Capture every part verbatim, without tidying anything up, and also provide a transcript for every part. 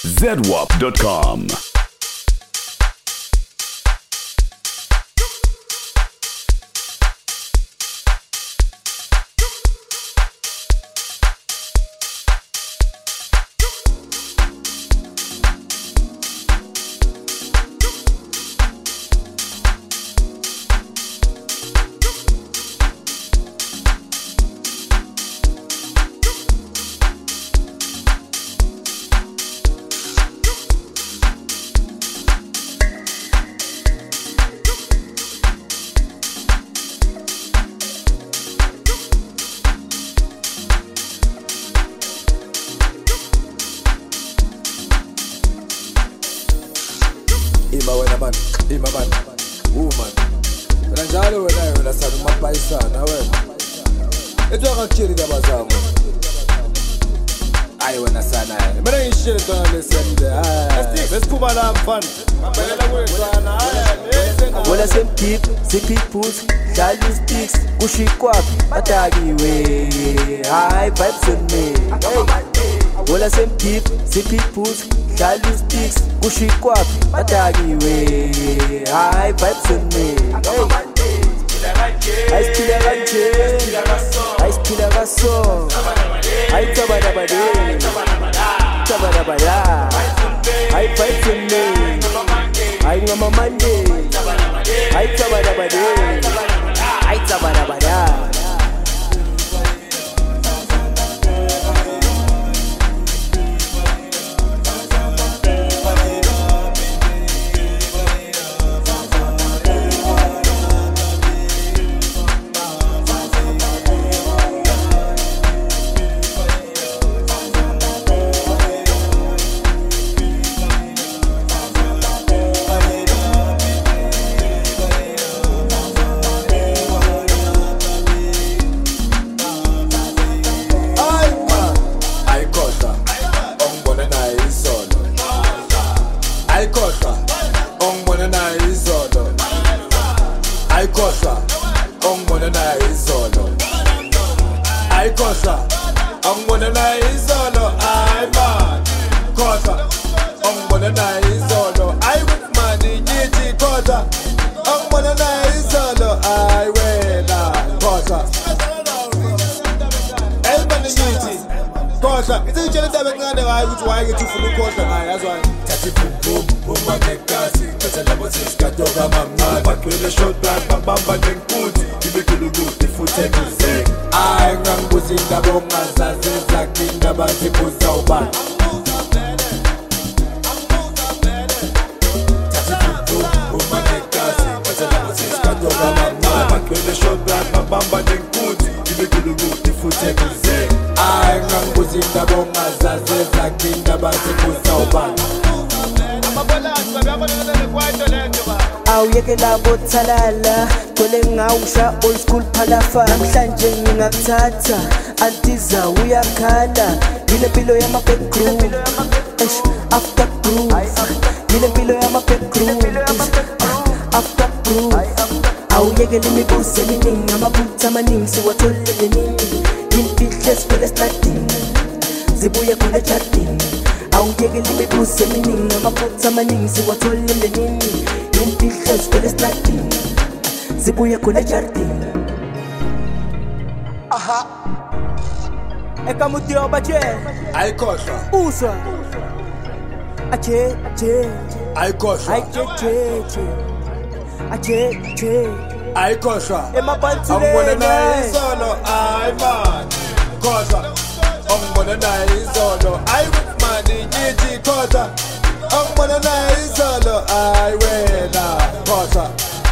zedwap dot com. Ima wena man, ima man, woman. Wena njalo wena wena sana umapayisana wena. Eto akakiri kabazamu. Ayi wena sana. Mina ngishile ntwana lesiyamile. Besiphuma la mfana. Mabhekela kwesana. Wala sem deep, sippy pussy, dali sticks, kushikwapi, batakiwe. High vibes on me. Wala sem deep, sippy pussy, dali sticks, kushikwapi, batakiwe. High vibes on me. Ice killer kanje, ice killer kaso, ice tabadabade, tabadabada, high vibes on me. I ngama mande, I tabadabade, I tabadabada. Aikosa, ongwana na izolo. Aikosa, ongwana na izolo. Ay man, kosa, ongwana na izolo. Ay with money, nyiti kosa, ongwana na izolo. Ay wena, kosa. Ay man nyiti kosa. Iti chele tabe ngane wa ay with wa ay get fulu kosa. Ay azwa. Tati boom boom boom magekasi. Kasa labo siska toga mama. Bakwele shot back bamba denkuti. Ibekulugu ifute kuze. Ay nganguzi ndabonga zaze zaki ndabazi kuza uba. Tati boom boom boom magekasi. Kasa labo siska toga mama. Bakwele shot back bamba denkuti. Ibekulugu ifute kuze. Ay nganguzi ndabonga zaze zaki ndabazi kuza uba. Awuyeke labo thalala kole ngawusha old school phalafa namhlanje ngingakuthatha antiza uyakhala yile mpilo yama back groove eish after groove yile mpilo yama back groove after groove awuyeke limibuze eminingi amaphutha amaningi siwatholele nini imfihle siphele starting zibuye khona ejardini awuyeke limibuze eminingi amaphutha amaningi siwatholele nini imfihle siphele starting zibuye khona ejardini. Aha ekamuti obaje Aikosa, usa ache ache aikosa, ache ache ache aikosa. emapantsile Ongwana na izolo. Ay man, kosa, ongwana na izolo. Ay with money, nyiti kosa, ongwana na izolo. Ay wena, kosa.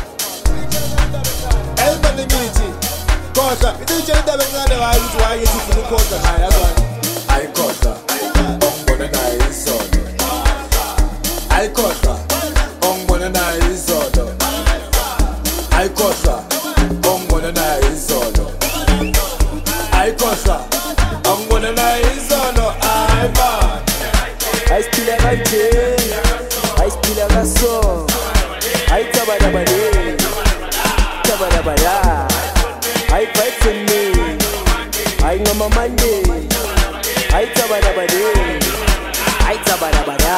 El mani miti, kosa. Iti chele tabe ngane wa ay with wa ay get fulu kosa. Ay azwa. Ay kosa, ongwana na izolo. Ay kosa, ongwana na izolo. Ay kosa, ongwana na izolo. Ay kosa, ongwana na izolo. Ay man. Ice killer kanje, ice killer kaso, ay tabadabade, tabadabada, ay vibes on me, ay ngama mande, ay tabadabade, ay tabadabada.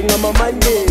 ngama Monday